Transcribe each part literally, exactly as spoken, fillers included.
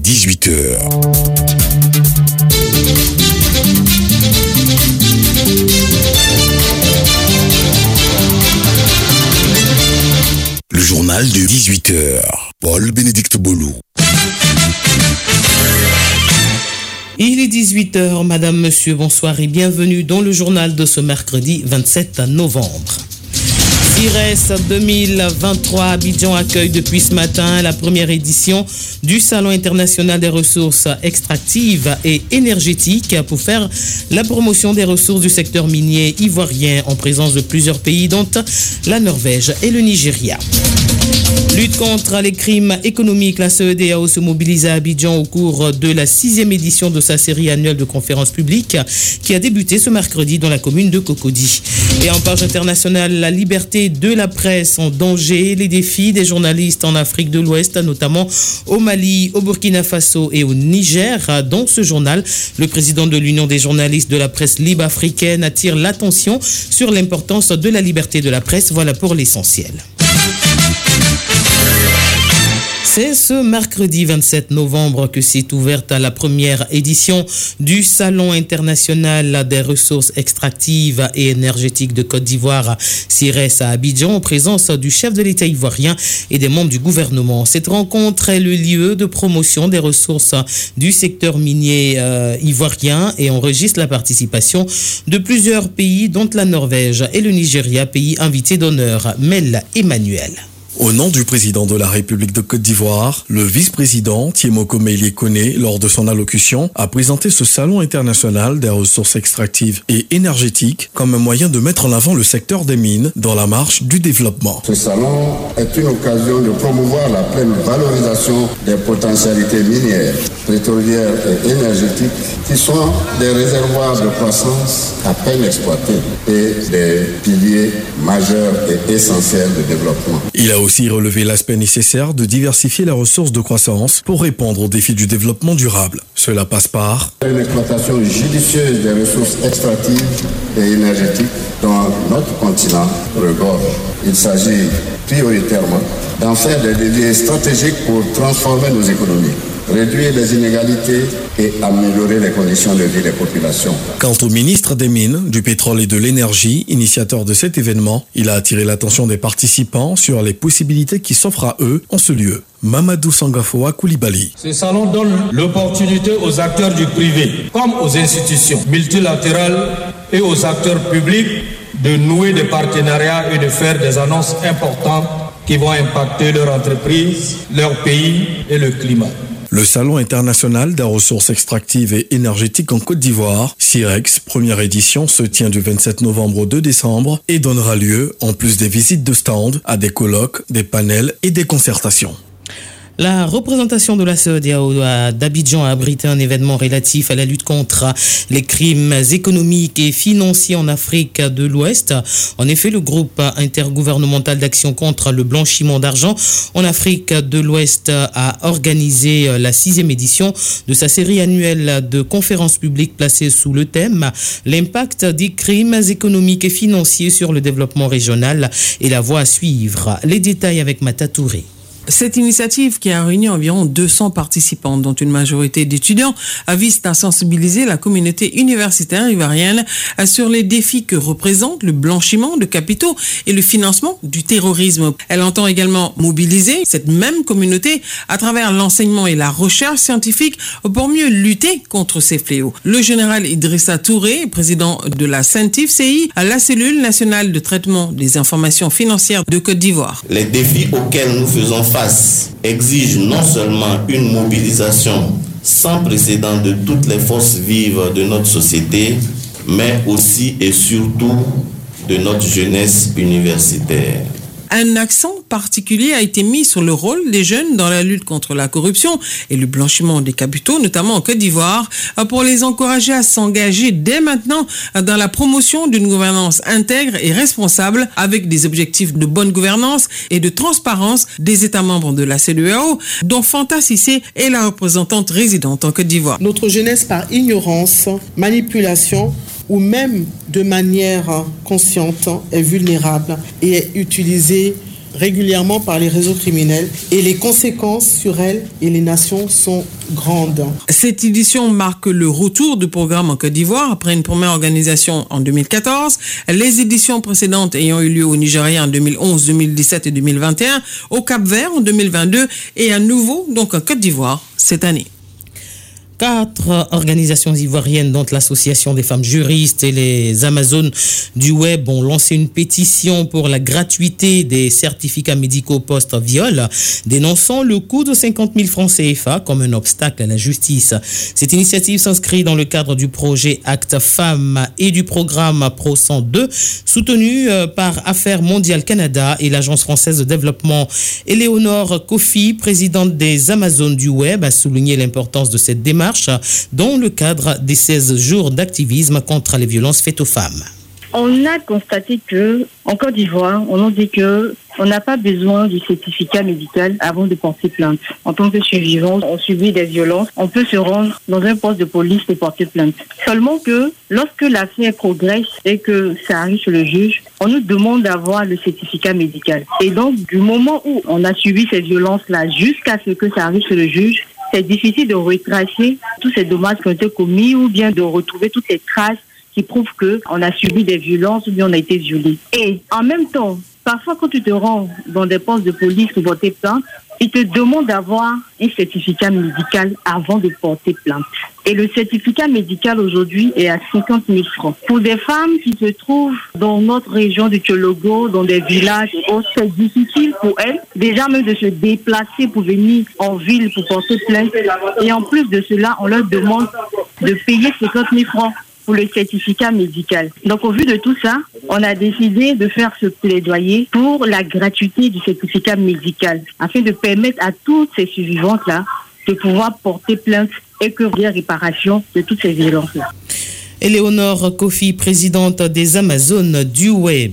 dix-huit heures. Le journal de dix-huit heures. Paul-Bénédicte Bolou. Il est dix-huit heures, madame, monsieur, bonsoir et bienvenue dans le journal de ce mercredi vingt-sept novembre. CIRES deux mille vingt-trois, Abidjan accueille depuis ce matin la première édition du Salon international des ressources extractives et énergétiques pour faire la promotion des ressources du secteur minier ivoirien en présence de plusieurs pays dont la Norvège et le Nigeria. Lutte contre les crimes économiques, la C E D A O se mobilise à Abidjan au cours de la sixième édition de sa série annuelle de conférences publiques qui a débuté ce mercredi dans la commune de Cocody. Et en page internationale, la liberté de la presse en danger, les défis des journalistes en Afrique de l'Ouest, notamment au Mali, au Burkina Faso et au Niger. Dans ce journal, le président de l'Union des journalistes de la presse libre africaine attire l'attention sur l'importance de la liberté de la presse. Voilà pour l'essentiel. C'est ce mercredi vingt-sept novembre que s'est ouverte la première édition du Salon international des ressources extractives et énergétiques de Côte d'Ivoire, CIRES à Abidjan, en présence du chef de l'État ivoirien et des membres du gouvernement. Cette rencontre est le lieu de promotion des ressources du secteur minier euh, ivoirien et enregistre la participation de plusieurs pays, dont la Norvège et le Nigeria, pays invité d'honneur. Mel Emmanuel. Au nom du président de la République de Côte d'Ivoire, le vice-président Thiemoko Meïlie Koné, lors de son allocution, a présenté ce salon international des ressources extractives et énergétiques comme un moyen de mettre en avant le secteur des mines dans la marche du développement. Ce salon est une occasion de promouvoir la pleine valorisation des potentialités minières, pétrolières et énergétiques qui sont des réservoirs de croissance à peine exploités et des piliers majeurs et essentiels de développement. Il a aussi relevé l'aspect nécessaire de diversifier les ressources de croissance pour répondre aux défis du développement durable. Cela passe par une exploitation judicieuse des ressources extractives et énergétiques dont notre continent regorge. Il s'agit prioritairement d'en faire des leviers stratégiques pour transformer nos économies, réduire les inégalités et améliorer les conditions de vie des populations. Quant au ministre des Mines, du Pétrole et de l'Énergie, initiateur de cet événement, il a attiré l'attention des participants sur les possibilités qui s'offrent à eux en ce lieu. Mamadou Sangafoa Koulibaly. Ce salon donne l'opportunité aux acteurs du privé, comme aux institutions multilatérales et aux acteurs publics, de nouer des partenariats et de faire des annonces importantes qui vont impacter leur entreprise, leur pays et le climat. Le Salon international des ressources extractives et énergétiques en Côte d'Ivoire, CIREX, première édition, se tient du vingt-sept novembre au deux décembre et donnera lieu, en plus des visites de stands, à des colloques, des panels et des concertations. La représentation de la C E D A O d'Abidjan a abrité un événement relatif à la lutte contre les crimes économiques et financiers en Afrique de l'Ouest. En effet, le groupe intergouvernemental d'action contre le blanchiment d'argent en Afrique de l'Ouest a organisé la sixième édition de sa série annuelle de conférences publiques placée sous le thème « L'impact des crimes économiques et financiers sur le développement régional et la voie à suivre ». Les détails avec Mata Touré. Cette initiative, qui a réuni environ deux cents participants, dont une majorité d'étudiants, vise à sensibiliser la communauté universitaire ivoirienne sur les défis que représentent le blanchiment de capitaux et le financement du terrorisme. Elle entend également mobiliser cette même communauté à travers l'enseignement et la recherche scientifique pour mieux lutter contre ces fléaux. Le général Idrissa Touré, président de la CENTIF C I, la cellule nationale de traitement des informations financières de Côte d'Ivoire. Les défis auxquels nous faisons face exige non seulement une mobilisation sans précédent de toutes les forces vives de notre société, mais aussi et surtout de notre jeunesse universitaire. Un accent particulier a été mis sur le rôle des jeunes dans la lutte contre la corruption et le blanchiment des capitaux, notamment en Côte d'Ivoire, pour les encourager à s'engager dès maintenant dans la promotion d'une gouvernance intègre et responsable avec des objectifs de bonne gouvernance et de transparence des États membres de la C E D A O, dont Fanta Cissé est la représentante résidente en Côte d'Ivoire. Notre jeunesse, par ignorance, manipulation ou même de manière consciente, est vulnérable et est utilisée régulièrement par les réseaux criminels et les conséquences sur elles et les nations sont grandes. Cette édition marque le retour du programme en Côte d'Ivoire après une première organisation en deux mille quatorze. Les éditions précédentes ayant eu lieu au Nigeria en deux mille onze, deux mille dix-sept et deux mille vingt et un, au Cap-Vert en deux mille vingt-deux et à nouveau donc en Côte d'Ivoire cette année. Quatre organisations ivoiriennes, dont l'Association des femmes juristes et les Amazones du web, ont lancé une pétition pour la gratuité des certificats médicaux post-viol, dénonçant le coût de cinquante mille francs C F A comme un obstacle à la justice. Cette initiative s'inscrit dans le cadre du projet Acte Femmes et du programme Pro cent deux, soutenu par Affaires mondiales Canada et l'Agence française de développement. Éléonore Kofi, présidente des Amazones du web, a souligné l'importance de cette démarche dans le cadre des seize jours d'activisme contre les violences faites aux femmes. On a constaté que, en Côte d'Ivoire, on nous dit que on n'a pas besoin du certificat médical avant de porter plainte. En tant que survivant, on subit des violences, on peut se rendre dans un poste de police et porter plainte. Seulement que, lorsque l'affaire progresse et que ça arrive sur le juge, on nous demande d'avoir le certificat médical. Et donc, du moment où on a subi ces violences-là jusqu'à ce que ça arrive sur le juge, c'est difficile de retracer tous ces dommages qui ont été commis ou bien de retrouver toutes les traces qui prouvent qu'on a subi des violences ou bien on a été violé. Et en même temps, parfois quand tu te rends dans des postes de police pour porter plainte, ils te demandent d'avoir un certificat médical avant de porter plainte. Et le certificat médical aujourd'hui est à cinquante mille francs. Pour des femmes qui se trouvent dans notre région du Tchologo, dans des villages et autres, c'est difficile pour elles déjà même de se déplacer pour venir en ville pour porter plainte. Et en plus de cela, on leur demande de payer cinquante mille francs pour le certificat médical. Donc au vu de tout ça, on a décidé de faire ce plaidoyer pour la gratuité du certificat médical afin de permettre à toutes ces survivantes-là de pouvoir porter plainte et que il y ait réparation de toutes ces violences-là. Éléonore Kofi, présidente des Amazones du web.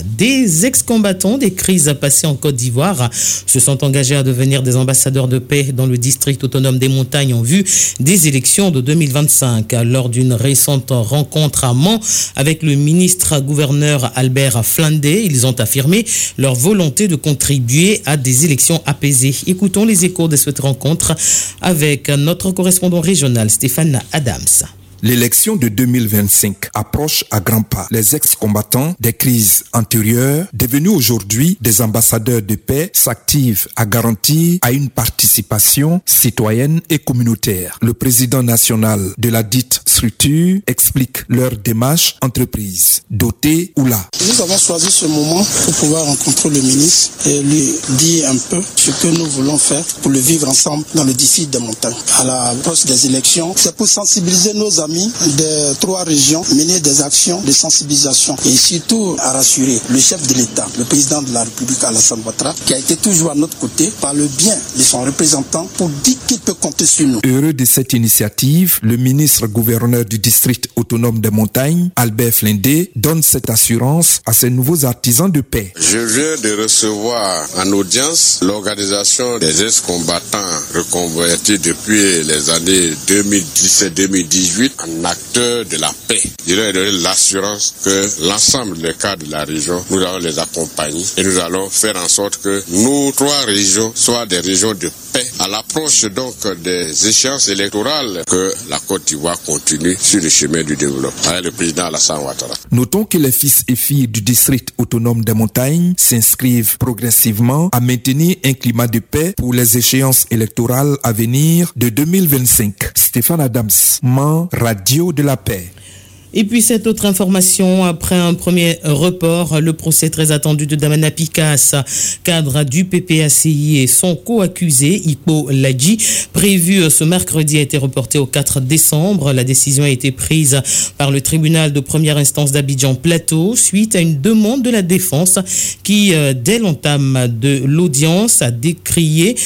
Des ex-combattants des crises passées en Côte d'Ivoire se sont engagés à devenir des ambassadeurs de paix dans le district autonome des montagnes en vue des élections de deux mille vingt-cinq. Lors d'une récente rencontre à Mans avec le ministre-gouverneur Albert Flandé, ils ont affirmé leur volonté de contribuer à des élections apaisées. Écoutons les échos de cette rencontre avec notre correspondant régional Stéphane Adams. L'élection de deux mille vingt-cinq approche à grands pas. Les ex-combattants des crises antérieures, devenus aujourd'hui des ambassadeurs de paix, s'activent à garantir à une participation citoyenne et communautaire. Le président national de la dite structure explique leur démarche entreprise, dotée ou là. Nous avons choisi ce moment pour pouvoir rencontrer le ministre et lui dire un peu ce que nous voulons faire pour le vivre ensemble dans le district des montagnes. À l'approche des élections, c'est pour sensibiliser nos amis des trois régions, mener des actions de sensibilisation et surtout à rassurer le chef de l'État, le président de la République Alassane Ouattara, qui a été toujours à notre côté par le bien de son représentant pour dire qu'il peut compter sur nous. Heureux de cette initiative, le ministre-gouverneur du district autonome des montagnes, Albert Flandé, donne cette assurance à ses nouveaux artisans de paix. Je viens de recevoir en audience l'organisation des ex-combattants reconvertis depuis les années deux mille dix-sept deux mille dix-huit en acteurs de la paix. Je leur ai donné l'assurance que l'ensemble des cadres de la région, nous allons les accompagner et nous allons faire en sorte que nos trois régions soient des régions de paix. À l'approche donc des échéances électorales, que la Côte d'Ivoire continue sur le chemin du développement. Avec le président Alassane Ouattara. Notons que les fils et filles du district autonome des montagnes s'inscrivent progressivement à maintenir un climat de paix pour les échéances électorales à venir de deux mille vingt-cinq. Stéphane Adams, Mans, Radio de la Paix. Et puis cette autre information, après un premier report, le procès très attendu de Damana Picasse, cadre du P P A C I et son co-accusé, Hippo Ladji, prévu ce mercredi, a été reporté au quatre décembre. La décision a été prise par le tribunal de première instance d'Abidjan Plateau suite à une demande de la défense qui, dès l'entame de l'audience, a décrié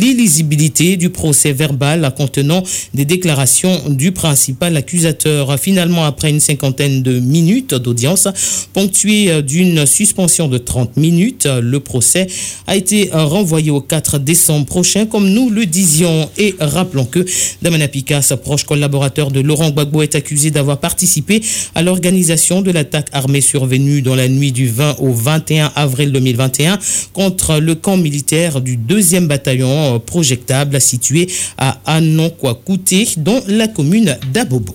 l'illisibilité du procès verbal contenant des déclarations du principal accusateur. Finalement, Finalement, après une cinquantaine de minutes d'audience, ponctuée d'une suspension de trente minutes, le procès a été renvoyé au quatre décembre prochain, comme nous le disions. Et rappelons que Damana Picasse, proche collaborateur de Laurent Gbagbo, est accusé d'avoir participé à l'organisation de l'attaque armée survenue dans la nuit du vingt au vingt et un avril deux mille vingt et un contre le camp militaire du deuxième bataillon projectable situé à Anonkwa-Kouté, dans la commune d'Abobo.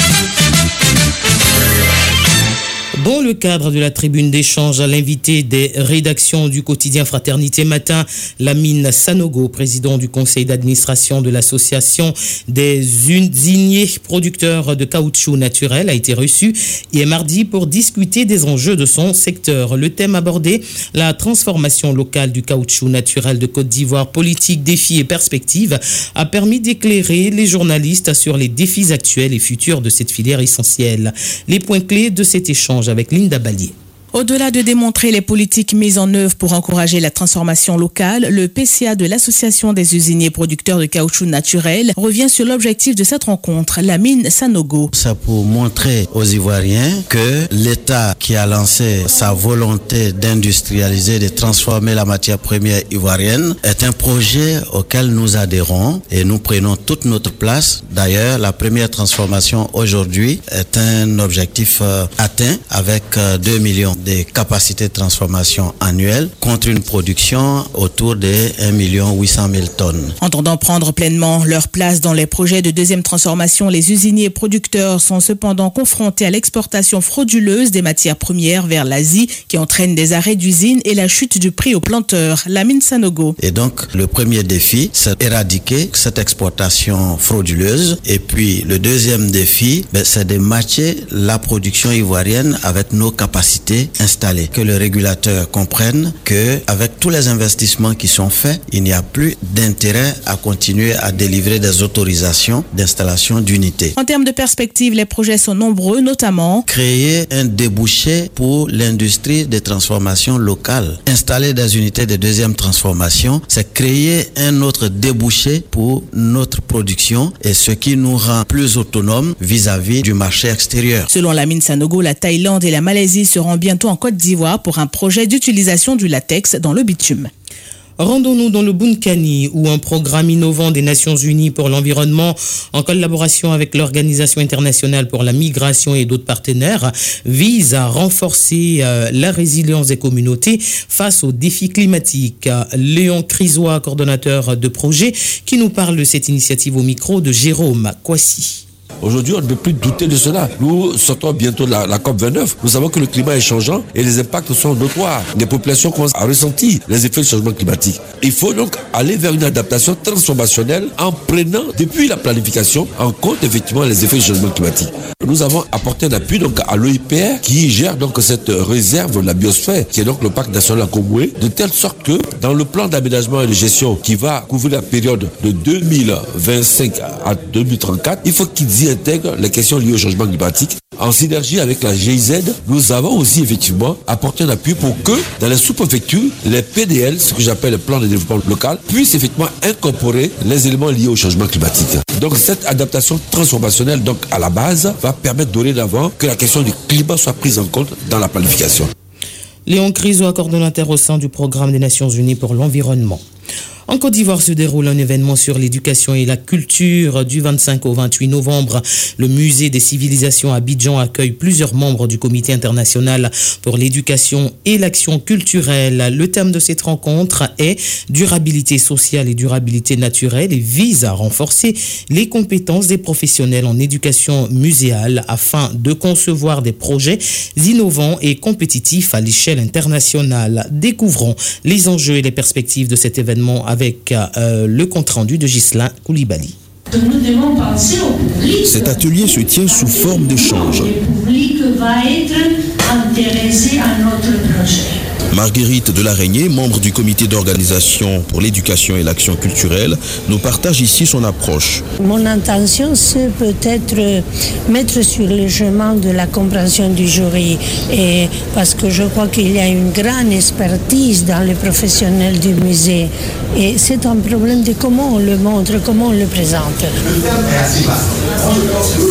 Dans le cadre de la tribune d'échange à l'invité des rédactions du quotidien Fraternité Matin, Lamine Sanogo, président du conseil d'administration de l'association des usiniers producteurs de caoutchouc naturel, a été reçu hier mardi pour discuter des enjeux de son secteur. Le thème abordé, la transformation locale du caoutchouc naturel de Côte d'Ivoire, politique, défis et perspectives, a permis d'éclairer les journalistes sur les défis actuels et futurs de cette filière essentielle. Les points clés de cet échange avec Linda Ballier. Au-delà de démontrer les politiques mises en œuvre pour encourager la transformation locale, le P C A de l'Association des usiniers producteurs de caoutchouc naturel revient sur l'objectif de cette rencontre, Lamine Sanogo. C'est pour montrer aux Ivoiriens que l'État qui a lancé sa volonté d'industrialiser, de transformer la matière première ivoirienne est un projet auquel nous adhérons et nous prenons toute notre place. D'ailleurs, la première transformation aujourd'hui est un objectif euh, atteint avec euh, deux millions des capacités de transformation annuelles contre une production autour de un million huit cent mille tonnes. Entendant prendre pleinement leur place dans les projets de deuxième transformation, les usiniers producteurs sont cependant confrontés à l'exportation frauduleuse des matières premières vers l'Asie qui entraîne des arrêts d'usines et la chute du prix aux planteurs. Lamine Sanogo. Et donc, le premier défi, c'est éradiquer cette exportation frauduleuse. Et puis, le deuxième défi, ben, c'est de matcher la production ivoirienne avec nos capacités installés, que le régulateur comprenne que avec tous les investissements qui sont faits, il n'y a plus d'intérêt à continuer à délivrer des autorisations d'installation d'unités. En termes de perspective, les projets sont nombreux, notamment créer un débouché pour l'industrie de transformation locale. Installer des unités de deuxième transformation, c'est créer un autre débouché pour notre production et ce qui nous rend plus autonomes vis-à-vis du marché extérieur. Selon Lamine Sanogo, la Thaïlande et la Malaisie seront bientôt en Côte d'Ivoire pour un projet d'utilisation du latex dans le bitume. Rendons-nous dans le Bunkani, où un programme innovant des Nations Unies pour l'environnement, en collaboration avec l'Organisation internationale pour la migration et d'autres partenaires, vise à renforcer euh, la résilience des communautés face aux défis climatiques. Léon Crisois, coordonnateur de projet, qui nous parle de cette initiative au micro de Jérôme Kwasi. Aujourd'hui, on ne peut plus douter de cela. Nous sortons bientôt de la, la COP vingt-neuf. Nous savons que le climat est changeant et les impacts sont notoires. Les populations commencent à ressentir les effets du changement climatique. Il faut donc aller vers une adaptation transformationnelle en prenant, depuis la planification, en compte effectivement les effets du changement climatique. Nous avons apporté un appui donc à l'O I P R qui gère donc cette réserve de la biosphère, qui est donc le parc national Kongoué, de telle sorte que dans le plan d'aménagement et de gestion qui va couvrir la période de deux mille vingt-cinq à deux mille trente-quatre, il faut qu'ils y intègrent les questions liées au changement climatique. En synergie avec la G I Z, nous avons aussi effectivement apporté un appui pour que dans les sous-préfectures, les P D L, ce que j'appelle le plan de développement local, puissent effectivement incorporer les éléments liés au changement climatique. Donc cette adaptation transformationnelle donc à la base va permettre dorénavant que la question du climat soit prise en compte dans la planification. Léon Crisois, coordonnateur au sein du programme des Nations Unies pour l'environnement. En Côte d'Ivoire se déroule un événement sur l'éducation et la culture du vingt-cinq au vingt-huit novembre. Le musée des civilisations à Abidjan accueille plusieurs membres du comité international pour l'éducation et l'action culturelle. Le thème de cette rencontre est durabilité sociale et durabilité naturelle et vise à renforcer les compétences des professionnels en éducation muséale afin de concevoir des projets innovants et compétitifs à l'échelle internationale. Découvrons les enjeux et les perspectives de cet événement avec avec euh, le compte-rendu de Ghislain Koulibaly. Nous devons penser au public. Cet atelier se tient sous forme d'échange. Le public va être intéressé à notre projet. Marguerite Delaraignée, membre du comité d'organisation pour l'éducation et l'action culturelle, nous partage ici son approche. Mon intention, c'est peut-être mettre sur le chemin de la compréhension du jury, et parce que je crois qu'il y a une grande expertise dans les professionnels du musée. Et c'est un problème de comment on le montre, comment on le présente.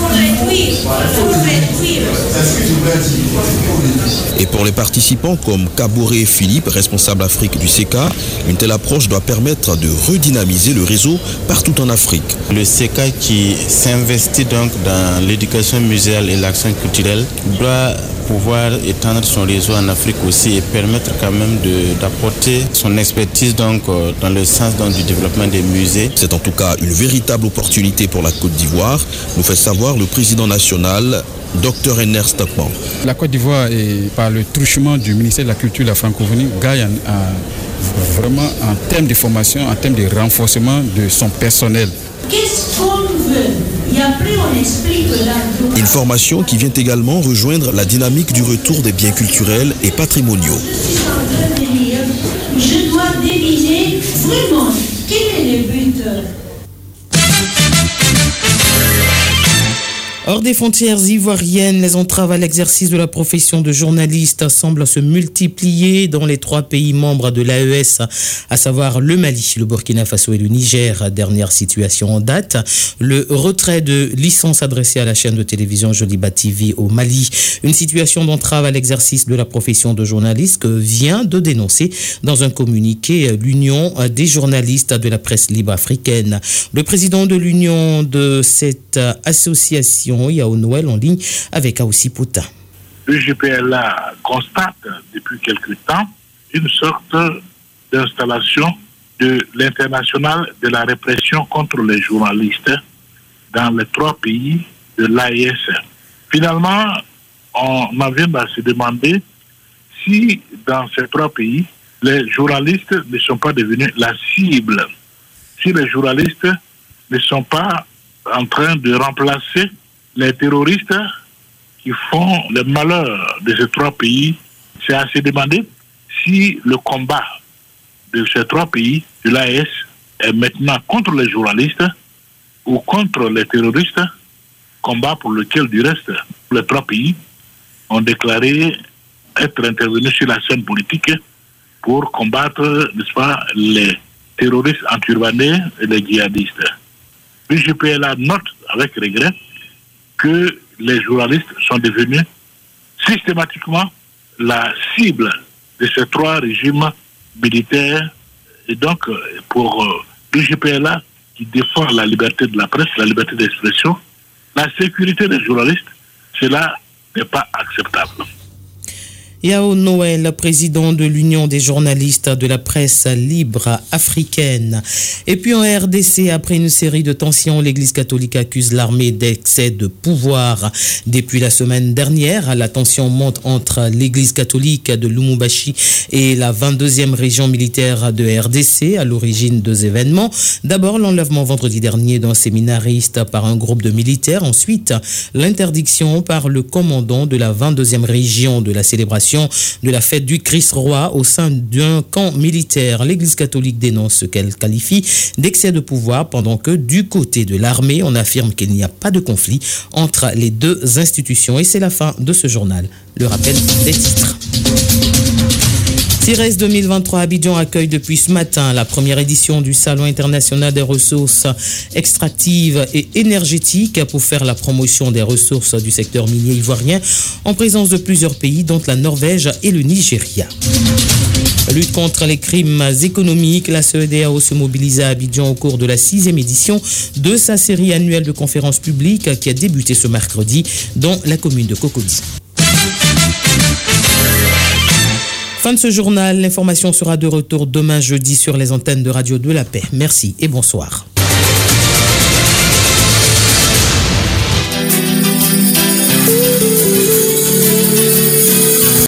Et pour les participants comme Kabouré Philippe, responsable Afrique du C E C A, une telle approche doit permettre de redynamiser le réseau partout en Afrique. Le C E C A qui s'investit donc dans l'éducation muséale et l'action culturelle doit pouvoir étendre son réseau en Afrique aussi et permettre quand même de, d'apporter son expertise donc euh, dans le sens donc, du développement des musées. C'est en tout cas une véritable opportunité pour la Côte d'Ivoire, nous fait savoir le président national, Docteur Enner Stockman. La Côte d'Ivoire, est, par le truchement du ministère de la Culture et de la Francophonie, gagne en, en, vraiment en termes de formation, en termes de renforcement de son personnel. Qu'est-ce qu'on veut? Et après, on explique là. Une formation qui vient également rejoindre la dynamique du retour des biens culturels et patrimoniaux. Je dois deviner vraiment quel est le but. Hors des frontières ivoiriennes, les entraves à l'exercice de la profession de journaliste semblent se multiplier dans les trois pays membres de l'A E S, à savoir le Mali, le Burkina Faso et le Niger. Dernière situation en date, le retrait de licence adressée à la chaîne de télévision Joliba T V au Mali. Une situation d'entrave à l'exercice de la profession de journaliste que vient de dénoncer dans un communiqué l'Union des journalistes de la presse libre africaine. Le président de l'Union de cette association, Yao Noël, en ligne avec Aoussi Pouta. Le G P L A constate depuis quelque temps une sorte d'installation de l'international de la répression contre les journalistes dans les trois pays de l'A E S. Finalement, on en vient à se demander si dans ces trois pays, les journalistes ne sont pas devenus la cible, si les journalistes ne sont pas en train de remplacer les terroristes qui font le malheur de ces trois pays. C'est à se demander si le combat de ces trois pays de l'A E S est maintenant contre les journalistes ou contre les terroristes, combat pour lequel, du reste, les trois pays ont déclaré être intervenus sur la scène politique pour combattre, n'est-ce pas, les terroristes enturbanés et les djihadistes. Le G P L A note avec regret que les journalistes sont devenus systématiquement la cible de ces trois régimes militaires. Et donc, pour le G P L A, qui défend la liberté de la presse, la liberté d'expression, la sécurité des journalistes, cela n'est pas acceptable. Yao Noël, président de l'Union des journalistes de la presse libre africaine. Et puis en R D C, après une série de tensions, l'Église catholique accuse l'armée d'excès de pouvoir. Depuis la semaine dernière, la tension monte entre l'Église catholique de Lumumbashi et la vingt-deuxième région militaire de R D C, à l'origine de deux événements. D'abord, l'enlèvement vendredi dernier d'un séminariste par un groupe de militaires. Ensuite, l'interdiction par le commandant de la vingt-deuxième région de la célébration de la fête du Christ-Roi au sein d'un camp militaire. L'Église catholique dénonce ce qu'elle qualifie d'excès de pouvoir, pendant que du côté de l'armée, on affirme qu'il n'y a pas de conflit entre les deux institutions. Et c'est la fin de ce journal. Le rappel des titres. CIRES deux mille vingt-trois, Abidjan accueille depuis ce matin la première édition du Salon international des ressources extractives et énergétiques pour faire la promotion des ressources du secteur minier ivoirien en présence de plusieurs pays, dont la Norvège et le Nigeria. Lutte contre les crimes économiques, la C E D A O se mobilise à Abidjan au cours de la sixième édition de sa série annuelle de conférences publiques qui a débuté ce mercredi dans la commune de Cocody. Fin de ce journal, l'information sera de retour demain jeudi sur les antennes de Radio de la Paix. Merci et bonsoir.